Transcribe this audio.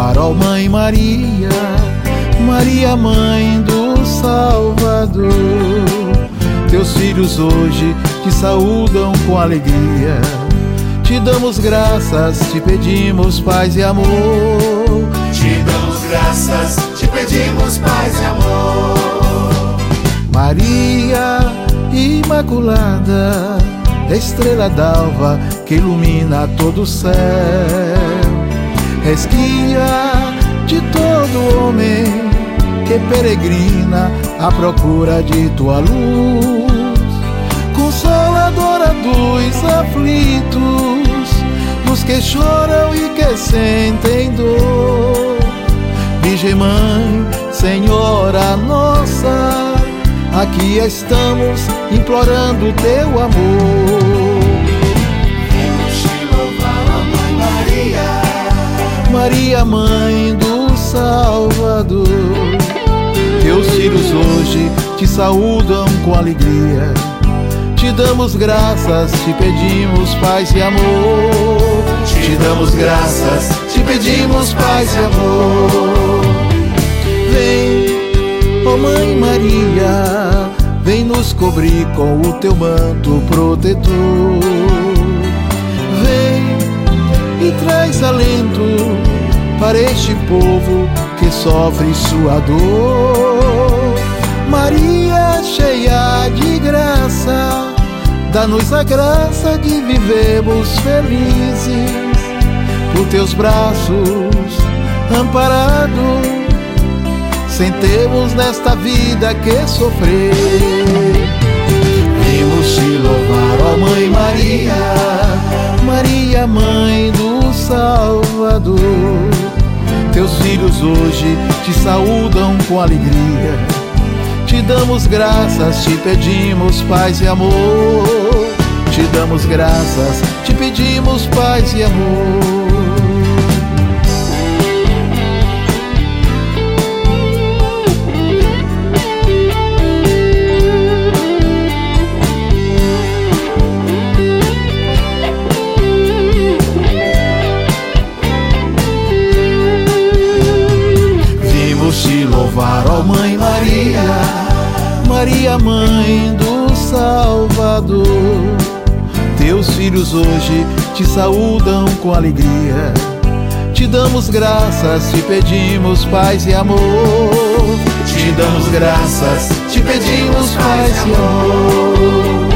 louvar, ó Mãe Maria, Maria, Mãe do Salvador. Teus filhos hoje te saúdam com alegria. Te damos graças, te pedimos paz e amor. Te damos graças, te pedimos paz e amor. Maria Imaculada, estrela d'alva que ilumina todo o céu, és guia de todo homem que peregrina à procura de tua luz, consoladora dos aflitos, dos que choram e que sentem dor. Virgem Mãe, Senhora nossa, aqui estamos implorando teu amor. Vimos te louvar, ó Mãe Maria, Maria, Mãe do Salvador. Teus filhos hoje te saúdam com alegria. Te damos graças, te pedimos paz e amor. te damos graças, te pedimos paz e amor. Vem, ó Mãe Maria, vem nos cobrir com o teu manto protetor. Vem e traz alento para este povo que sofre sua dor. Maria, cheia de graça, dá-nos a graça de vivermos felizes, por teus braços amparados, sem termos nesta vida que sofrer. Vimos te louvar, ó Mãe Maria, Maria, Mãe do Salvador. Teus filhos hoje te saúdam com alegria. Te damos graças, te pedimos paz e amor. Te damos graças, te pedimos paz e amor. Te louvar, ó Mãe Maria, Maria, Mãe do Salvador. Teus filhos hoje te saúdam com alegria. Te damos graças, te pedimos paz e amor. Te damos graças, te pedimos paz e amor.